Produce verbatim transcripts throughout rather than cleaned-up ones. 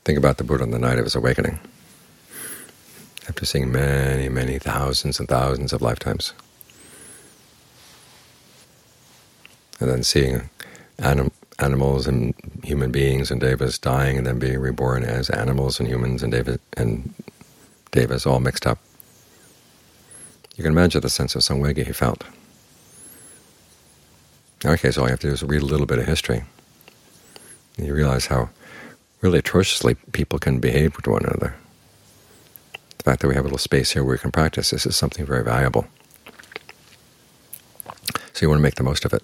Think about the Buddha on the night of his awakening, after seeing many, many thousands and thousands of lifetimes, and then seeing anim animals and human beings and devas dying and then being reborn as animals and humans and devas, and devas all mixed up. You can imagine the sense of samvega he felt. In our case, all you have to do is read a little bit of history, and you realize how really atrociously people can behave with one another. The fact that we have a little space here where we can practice this is something very valuable. So you want to make the most of it.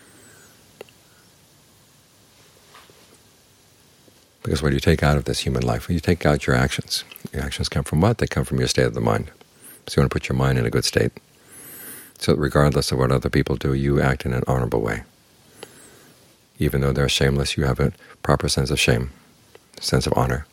Because what do you take out of this human life? Well, you take out your actions. Your actions come from what? They come from your state of the mind. So you want to put your mind in a good state, so that regardless of what other people do, you act in an honorable way. Even though they're shameless, you have a proper sense of shame, a sense of honor.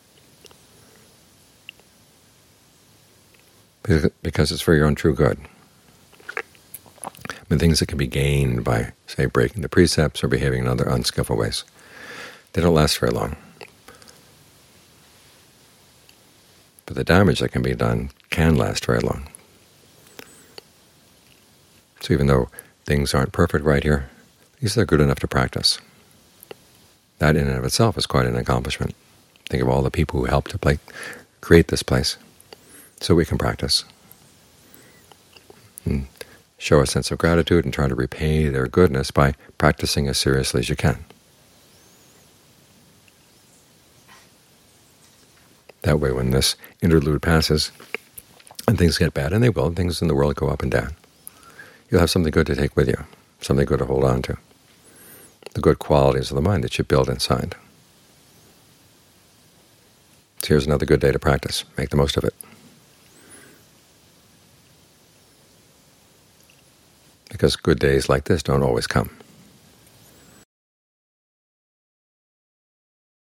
Because it's for your own true good. I mean, things that can be gained by, say, breaking the precepts or behaving in other unskillful ways, they don't last very long. But the damage that can be done can last very long. So even though things aren't perfect right here, at least they're good enough to practice. That in and of itself is quite an accomplishment. Think of all the people who helped to play, create this place so we can practice. And show a sense of gratitude and try to repay their goodness by practicing as seriously as you can. That way, when this interlude passes and things get bad, and they will, things in the world go up and down, you'll have something good to take with you, something good to hold on to, the good qualities of the mind that you build inside. So here's another good day to practice. Make the most of it. Because good days like this don't always come.